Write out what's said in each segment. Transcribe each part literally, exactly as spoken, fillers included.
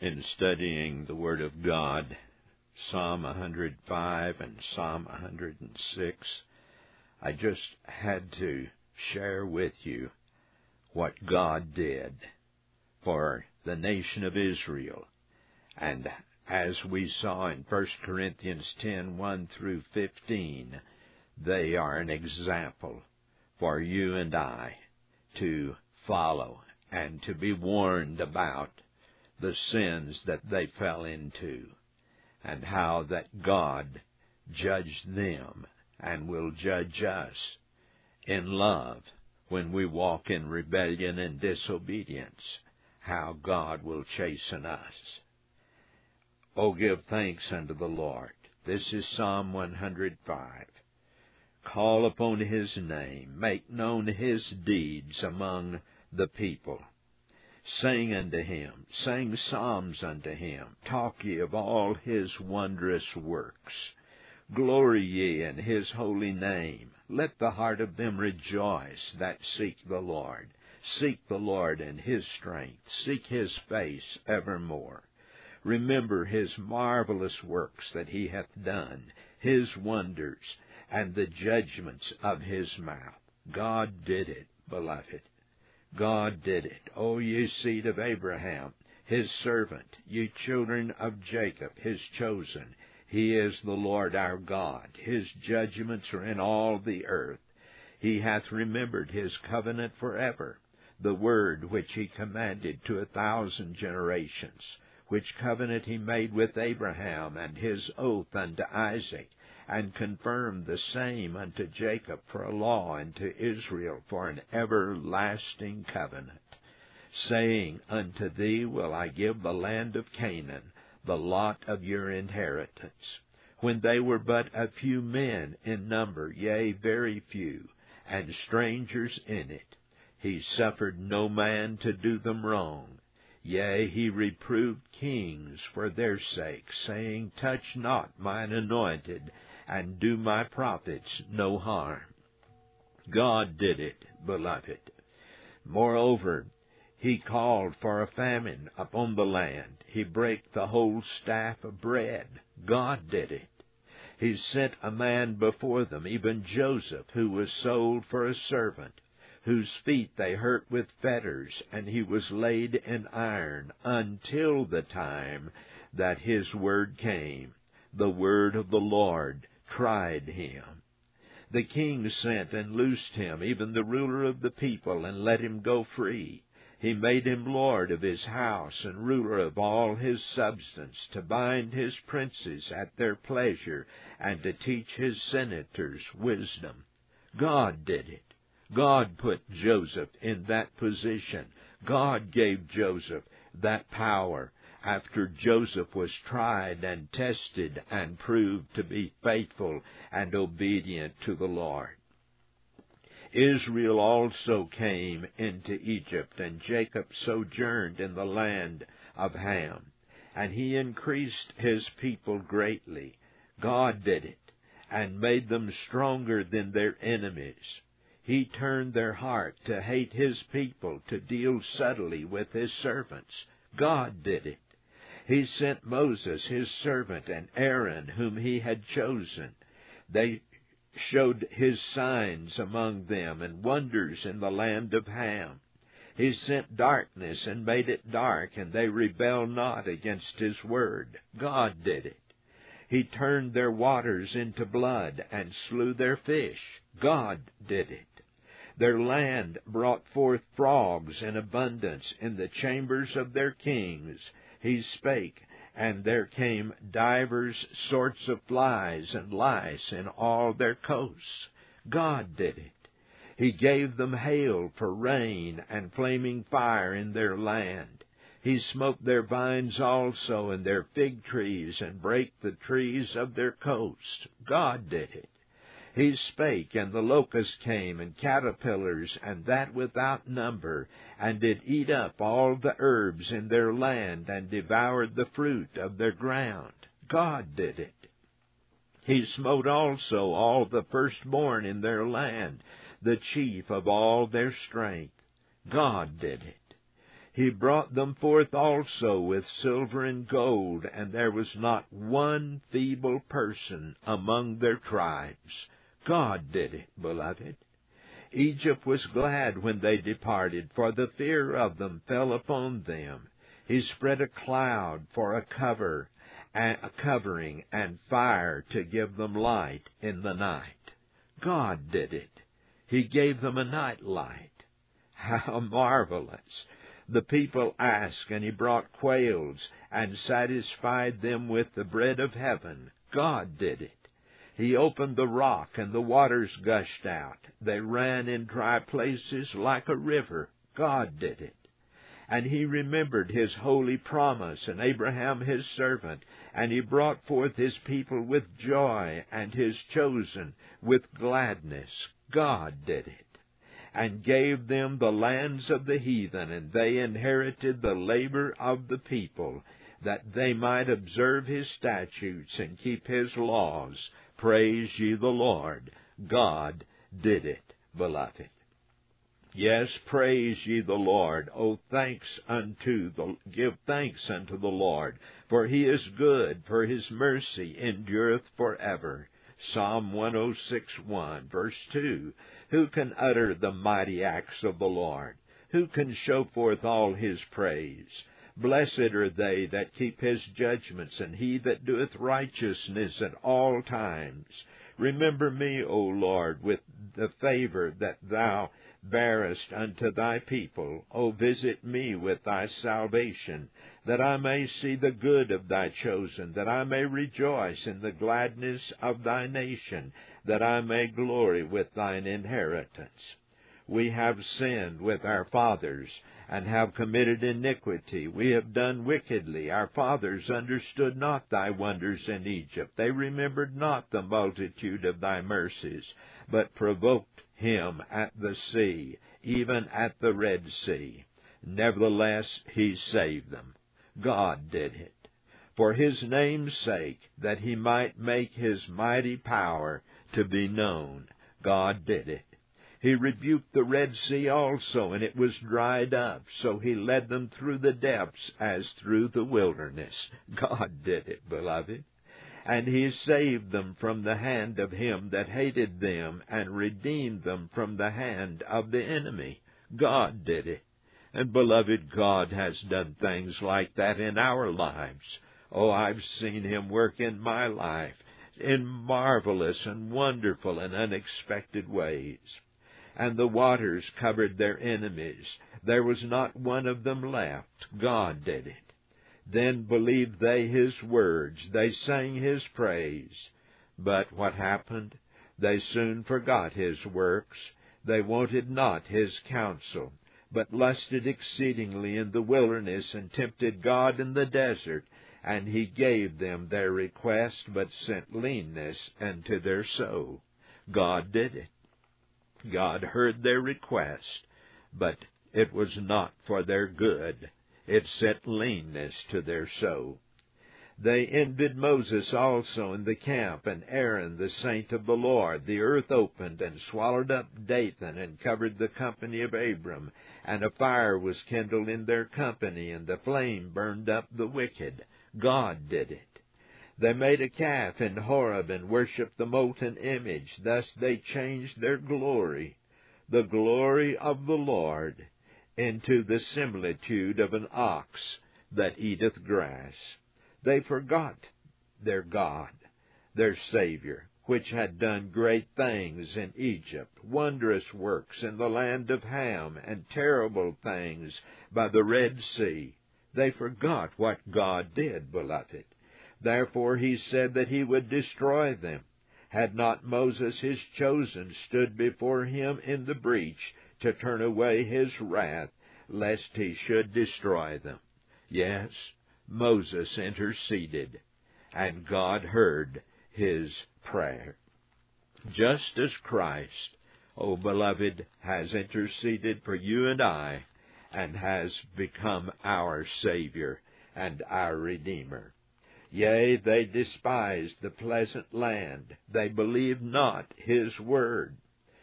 in studying the Word of God, Psalm one hundred five and Psalm one hundred six, I just had to share with you what God did for the nation of Israel. And as we saw in First Corinthians ten, one through fifteen, they are an example for you and I to follow and to be warned about the sins that they fell into, and how that God judged them and will judge us in love when we walk in rebellion and disobedience, how God will chasten us. Oh, give thanks unto the Lord. This is Psalm one hundred five. Call upon His name, make known His deeds among the people. Sing unto Him, sing psalms unto Him, talk ye of all His wondrous works. Glory ye in His holy name. Let the heart of them rejoice that seek the Lord. Seek the Lord in His strength. Seek His face evermore. Remember His marvelous works that He hath done, His wonders, and the judgments of His mouth. God did it, beloved. God did it. O ye seed of Abraham, His servant, ye children of Jacob, His chosen. He is the Lord our God. His judgments are in all the earth. He hath remembered His covenant forever, the word which He commanded to a thousand generations, which covenant He made with Abraham, and His oath unto Isaac, and confirmed the same unto Jacob for a law, and to Israel for an everlasting covenant, saying, Unto thee will I give the land of Canaan, the lot of your inheritance. When they were but a few men in number, yea, very few, and strangers in it, He suffered no man to do them wrong. Yea, He reproved kings for their sake, saying, Touch not mine anointed, and do my prophets no harm. God did it, beloved. Moreover, He called for a famine upon the land. He brake the whole staff of bread. God did it. He sent a man before them, even Joseph, who was sold for a servant, whose feet they hurt with fetters, and he was laid in iron until the time that His word came. The word of the Lord tried him. The king sent and loosed him, even the ruler of the people, and let him go free. He made him lord of his house and ruler of all his substance, to bind his princes at their pleasure, and to teach his senators wisdom. God did it. God put Joseph in that position. God gave Joseph that power after Joseph was tried and tested and proved to be faithful and obedient to the Lord. Israel also came into Egypt, and Jacob sojourned in the land of Ham, and he increased his people greatly. God did it, and made them stronger than their enemies. He turned their heart to hate His people, to deal subtly with His servants. God did it. He sent Moses, His servant, and Aaron, whom He had chosen. They showed His signs among them, and wonders in the land of Ham. He sent darkness, and made it dark, and they rebelled not against His word. God did it. He turned their waters into blood, and slew their fish. God did it. Their land brought forth frogs in abundance in the chambers of their kings. He spake, and there came divers sorts of flies and lice in all their coasts. God did it. He gave them hail for rain, and flaming fire in their land. He smote their vines also, and their fig trees, and brake the trees of their coasts. God did it. He spake, and the locusts came, and caterpillars, and that without number, and did eat up all the herbs in their land, and devoured the fruit of their ground. God did it. He smote also all the firstborn in their land, the chief of all their strength. God did it. He brought them forth also with silver and gold, and there was not one feeble person among their tribes. God did it, beloved. Egypt was glad when they departed, for the fear of them fell upon them. He spread a cloud for a cover, a covering, and fire to give them light in the night. God did it. He gave them a night light. How marvelous! The people asked, and He brought quails, and satisfied them with the bread of heaven. God did it. He opened the rock, and the waters gushed out. They ran in dry places like a river. God did it. And He remembered His holy promise, and Abraham His servant, and He brought forth His people with joy, and His chosen with gladness. God did it. And gave them the lands of the heathen, and they inherited the labor of the people, that they might observe His statutes and keep His laws. Praise ye the Lord. God did it, beloved. Yes, praise ye the Lord. O thanks unto the, give thanks unto the Lord, for He is good, for His mercy endureth forever. Psalm one oh six, one, verse two. Who can utter the mighty acts of the Lord? Who can show forth all His praise? Blessed are they that keep His judgments, and he that doeth righteousness at all times. Remember me, O Lord, with the favor that Thou bearest unto Thy people. O visit me with Thy salvation, that I may see the good of Thy chosen, that I may rejoice in the gladness of Thy nation, that I may glory with Thine inheritance. We have sinned with our fathers, and have committed iniquity. We have done wickedly. Our fathers understood not Thy wonders in Egypt. They remembered not the multitude of Thy mercies, but provoked Him at the sea, even at the Red Sea. Nevertheless, He saved them. God did it. For His name's sake, that He might make His mighty power to be known. God did it. He rebuked the Red Sea also, and it was dried up. So He led them through the depths as through the wilderness. God did it, beloved. And He saved them from the hand of him that hated them, and redeemed them from the hand of the enemy. God did it. And, beloved, God has done things like that in our lives. Oh, I've seen Him work in my life in marvelous and wonderful and unexpected ways. And the waters covered their enemies. There was not one of them left. God did it. Then believed they His words. They sang His praise. But what happened? They soon forgot His works. They wanted not His counsel, but lusted exceedingly in the wilderness, and tempted God in the desert. And He gave them their request, but sent leanness unto their soul. God did it. God heard their request, but it was not for their good. It sent leanness to their soul. They envied Moses also in the camp, and Aaron the saint of the Lord. The earth opened, and swallowed up Dathan, and covered the company of Abram. And a fire was kindled in their company, and the flame burned up the wicked. God did it. They made a calf in Horeb, and worshipped the molten image. Thus they changed their glory, the glory of the Lord, into the similitude of an ox that eateth grass. They forgot their God, their Savior, which had done great things in Egypt, wondrous works in the land of Ham, and terrible things by the Red Sea. They forgot what God did, beloved. Therefore He said that He would destroy them. Had not Moses, His chosen, stood before Him in the breach to turn away His wrath, lest He should destroy them? Yes, Moses interceded, and God heard his prayer. Just as Christ, O beloved, has interceded for you and I, and has become our Savior and our Redeemer. Yea, they despised the pleasant land. They believed not His word.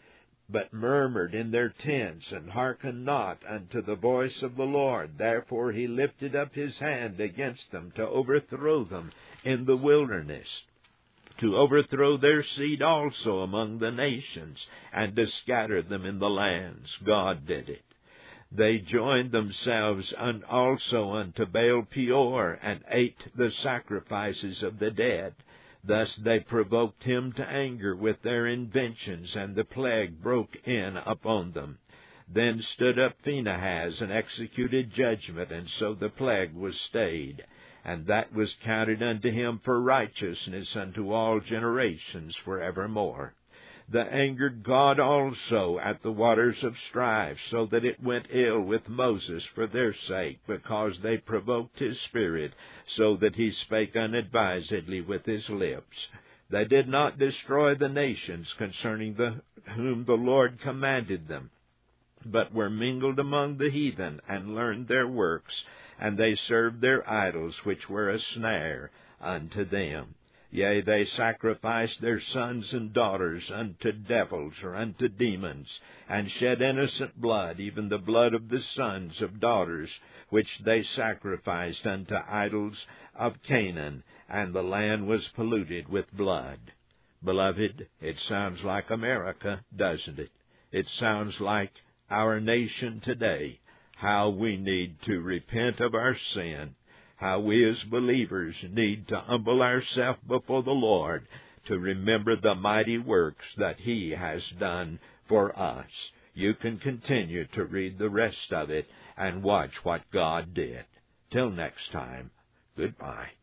but murmured in their tents, and hearkened not unto the voice of the Lord. Therefore he lifted up his hand against them to overthrow them in the wilderness, to overthrow their seed also among the nations, and to scatter them in the lands. God did it. They joined themselves un also unto Baal Peor, and ate the sacrifices of the dead. Thus they provoked him to anger with their inventions, and the plague broke in upon them. Then stood up Phinehas, and executed judgment, and so the plague was stayed. And that was counted unto him for righteousness unto all generations forevermore. That angered God also at the waters of strife, so that it went ill with Moses for their sake, because they provoked his spirit, so that he spake unadvisedly with his lips. They did not destroy the nations concerning the whom the Lord commanded them, but were mingled among the heathen, and learned their works, and they served their idols, which were a snare unto them. Yea, they sacrificed their sons and daughters unto devils or unto demons, and shed innocent blood, even the blood of the sons of daughters, which they sacrificed unto idols of Canaan, and the land was polluted with blood. Beloved, it sounds like America, doesn't it? It sounds like our nation today, how we need to repent of our sin, how we as believers need to humble ourselves before the Lord to remember the mighty works that He has done for us. You can continue to read the rest of it and watch what God did. Till next time, goodbye.